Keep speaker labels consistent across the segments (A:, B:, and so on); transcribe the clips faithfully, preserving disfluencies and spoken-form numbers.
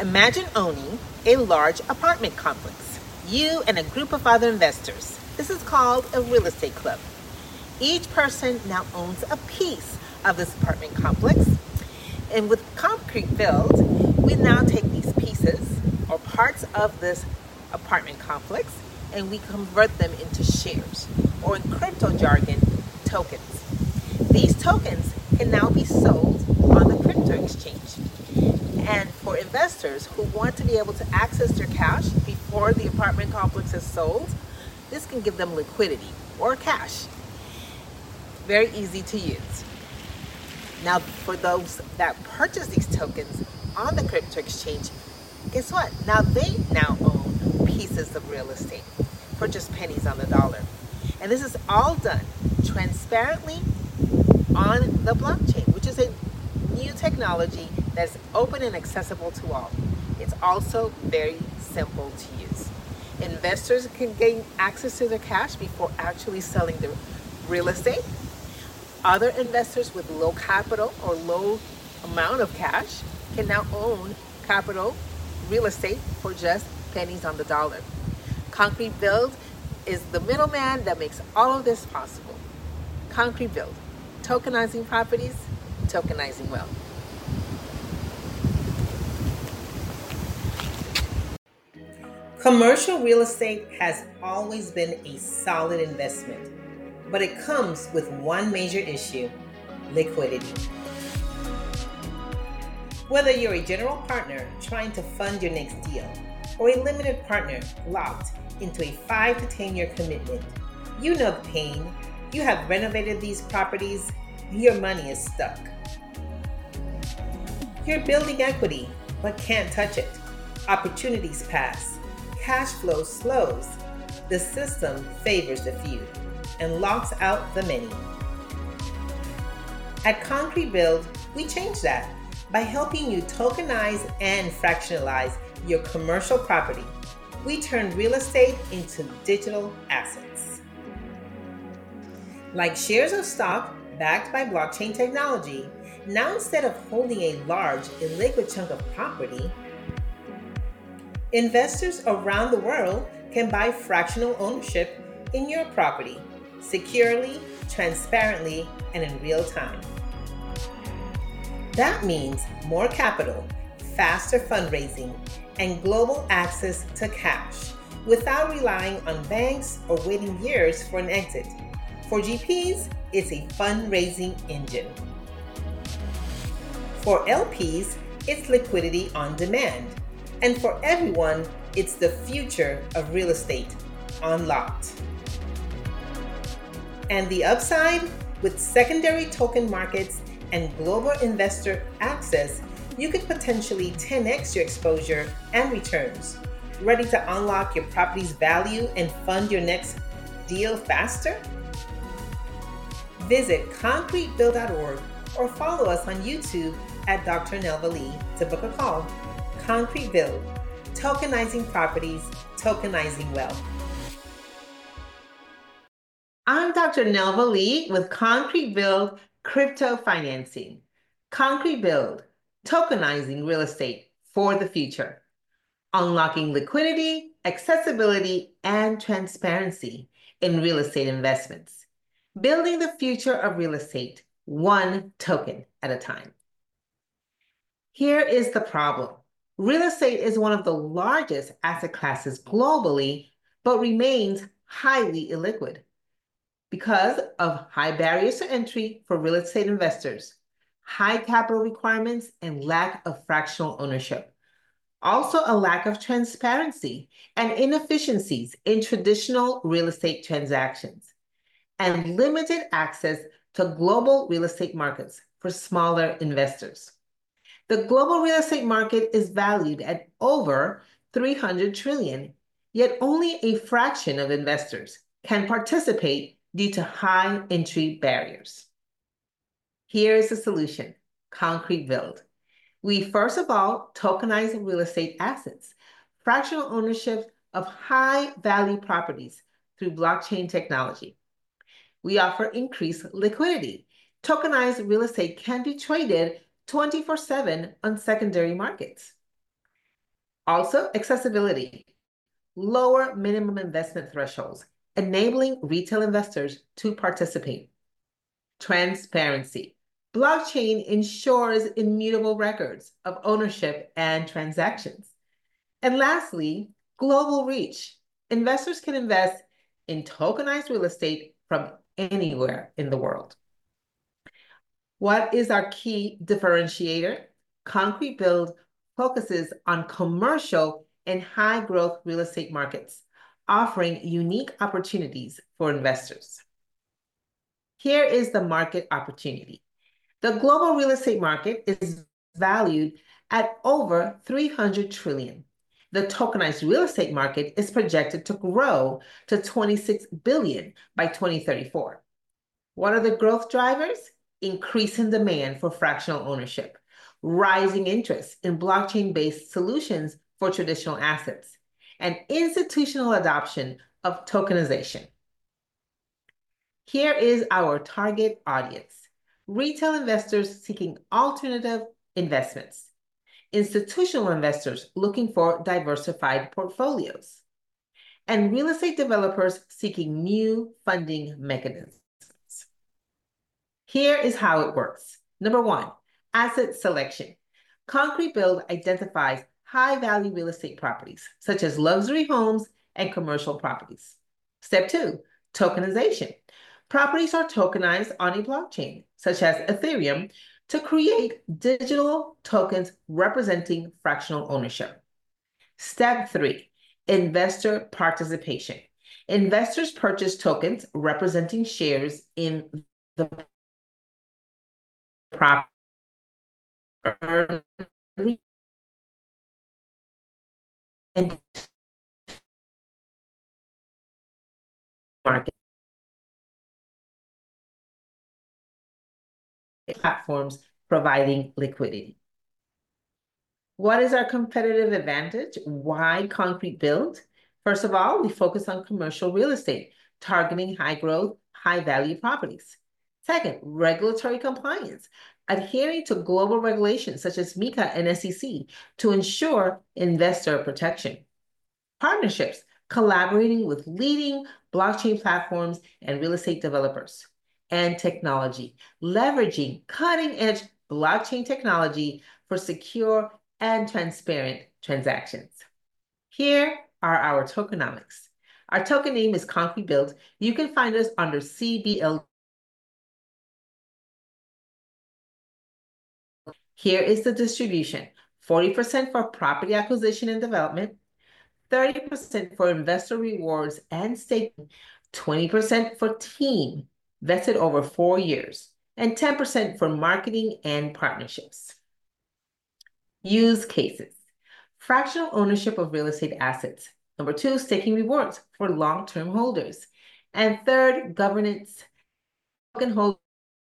A: Imagine owning a large apartment complex, you and a group of other investors. This is called a real estate club. Each person now owns a piece of this apartment complex. And with Concrete Build, we now take these pieces or parts of this apartment complex and we convert them into shares, or in crypto jargon, tokens. These tokens can now be sold on the crypto exchange. And for investors who want to be able to access their cash before the apartment complex is sold, this can give them liquidity or cash. Very easy to use. Now, for those that purchase these tokens on the crypto exchange, guess what? Now they now own pieces of real estate for just pennies on the dollar. And this is all done transparently on the blockchain, which is a new technology that's open and accessible to all. It's also very simple to use. Investors can gain access to their cash before actually selling the real estate. Other investors with low capital or low amount of cash can now own capital real estate for just pennies on the dollar. Concrete Build is the middleman that makes all of this possible. Concrete Build, tokenizing properties, tokenizing wealth. Commercial real estate has always been a solid investment, but it comes with one major issue: liquidity. Whether you're a general partner trying to fund your next deal or a limited partner locked into a five to ten year commitment, you know the pain. You have renovated these properties and your money is stuck. You're building equity but can't touch it. Opportunities pass. Cash flow slows. The system favors the few and locks out the many. At Concrete Build, we change that by helping you tokenize and fractionalize your commercial property. We turn real estate into digital assets. Like shares of stock backed by blockchain technology, now instead of holding a large, illiquid chunk of property, investors around the world can buy fractional ownership in your property securely, transparently, and in real time. That means more capital, faster fundraising, and global access to cash without relying on banks or waiting years for an exit. For G Ps, it's a fundraising engine. For L Ps, it's liquidity on demand. And for everyone, it's the future of real estate unlocked. And the upside? With secondary token markets and global investor access, you could potentially ten x your exposure and returns. Ready to unlock your property's value and fund your next deal faster? Visit concrete build dot org or follow us on YouTube at Doctor Nelva Lee to book a call. Concrete Build, tokenizing properties, tokenizing wealth. I'm Doctor Nelva Lee with Concrete Build Crypto Financing. Concrete Build, tokenizing real estate for the future. Unlocking liquidity, accessibility, and transparency in real estate investments. Building the future of real estate, one token at a time. Here is the problem. Real estate is one of the largest asset classes globally, but remains highly illiquid because of high barriers to entry for real estate investors, high capital requirements, and lack of fractional ownership. Also, a lack of transparency and inefficiencies in traditional real estate transactions, and limited access to global real estate markets for smaller investors. The global real estate market is valued at over three hundred trillion dollars, yet only a fraction of investors can participate due to high entry barriers. Here is the solution: Concrete Build. We first of all tokenize real estate assets, fractional ownership of high value properties through blockchain technology. We offer increased liquidity. Tokenized real estate can be traded twenty-four seven on secondary markets. Also, accessibility, lower minimum investment thresholds, enabling retail investors to participate. Transparency. Blockchain ensures immutable records of ownership and transactions. And lastly, global reach. Investors can invest in tokenized real estate from anywhere in the world. What is our key differentiator? Concrete Build focuses on commercial and high growth real estate markets, offering unique opportunities for investors. Here is the market opportunity. The global real estate market is valued at over three hundred trillion dollars. The tokenized real estate market is projected to grow to twenty-six billion dollars by twenty thirty-four. What are the growth drivers? Increasing demand for fractional ownership, rising interest in blockchain-based solutions for traditional assets, and institutional adoption of tokenization. Here is our target audience: retail investors seeking alternative investments, institutional investors looking for diversified portfolios, and real estate developers seeking new funding mechanisms. Here is how it works. Number one, asset selection. Concrete Build identifies high-value real estate properties, such as luxury homes and commercial properties. Step two, tokenization. Properties are tokenized on a blockchain, such as Ethereum, to create digital tokens representing fractional ownership. Step three, investor participation. Investors purchase tokens representing shares in the property and market platforms providing liquidity. What is our competitive advantage? Why Concrete Build? First of all, we focus on commercial real estate, targeting high growth, high value properties. Second, regulatory compliance, adhering to global regulations such as MiCA and S E C to ensure investor protection. Partnerships, collaborating with leading blockchain platforms and real estate developers. And technology, leveraging cutting-edge blockchain technology for secure and transparent transactions. Here are our tokenomics. Our token name is Concrete Build. You can find us under C B L. Here is the distribution: forty percent for property acquisition and development, thirty percent for investor rewards and staking, twenty percent for team vested over four years, and ten percent for marketing and partnerships. Use cases: fractional ownership of real estate assets. Number two, staking rewards for long-term holders. And third, governance, token holders.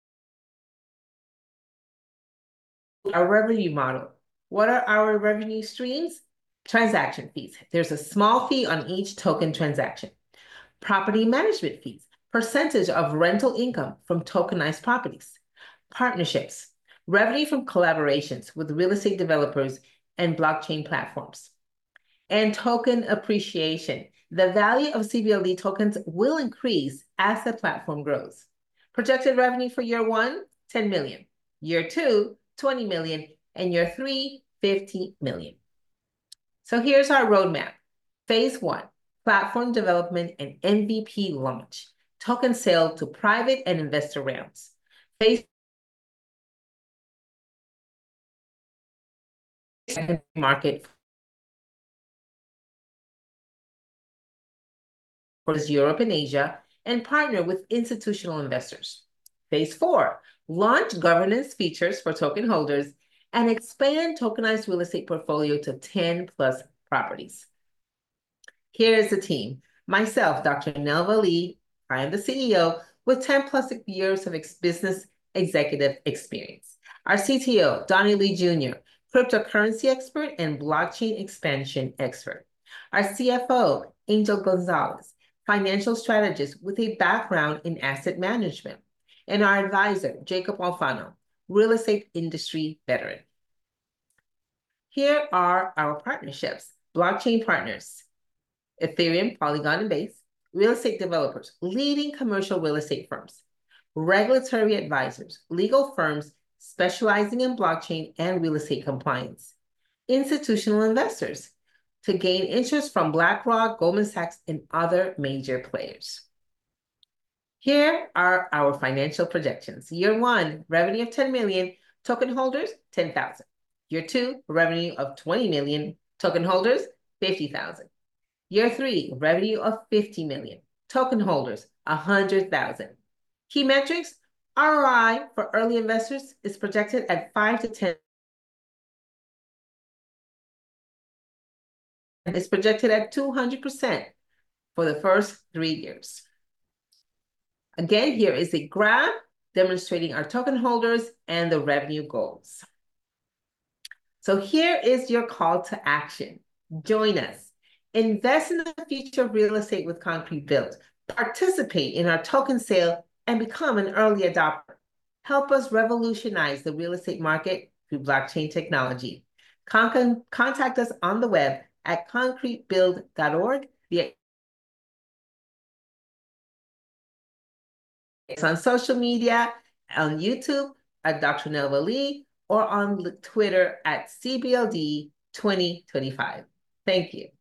A: Our revenue model. What are our revenue streams? Transaction fees. There's a small fee on each token transaction. Property management fees, percentage of rental income from tokenized properties. Partnerships, revenue from collaborations with real estate developers and blockchain platforms. And token appreciation. The value of C B L D tokens will increase as the platform grows. Projected revenue for year one, ten million. Year two, twenty million. And year three, fifty million. So here's our roadmap. Phase one, platform development and M V P launch. Token sale to private and investor rounds. Phase market for Europe and Asia, and partner with institutional investors. Phase four, launch governance features for token holders and expand tokenized real estate portfolio to ten plus properties. Here is the team. Myself, Doctor Nelva Lee. I am the C E O with ten plus years of ex business executive experience. Our C T O, Donnie Lee Junior, cryptocurrency expert and blockchain expansion expert. Our C F O, Angel Gonzalez, financial strategist with a background in asset management. And our advisor, Jacob Alfano, real estate industry veteran. Here are our partnerships. Blockchain partners, Ethereum, Polygon, and Base. Real estate developers, leading commercial real estate firms. Regulatory advisors, legal firms specializing in blockchain and real estate compliance. Institutional investors, to gain interest from BlackRock, Goldman Sachs, and other major players. Here are our financial projections. Year one, revenue of ten million, token holders, ten thousand. Year two, revenue of twenty million, token holders, fifty thousand. Year three, revenue of fifty million, token holders, one hundred thousand. Key metrics, R O I for early investors is projected at five to ten. It's projected at two hundred percent for the first three years. Again, here is a graph demonstrating our token holders and the revenue goals. So here is your call to action. Join us. Invest in the future of real estate with Concrete Build. Participate in our token sale and become an early adopter. Help us revolutionize the real estate market through blockchain technology. Con contact us on the web at concrete build dot org. It's on social media, on YouTube at Doctor Nelva Lee, or on Twitter at C B L D twenty twenty-five. Thank you.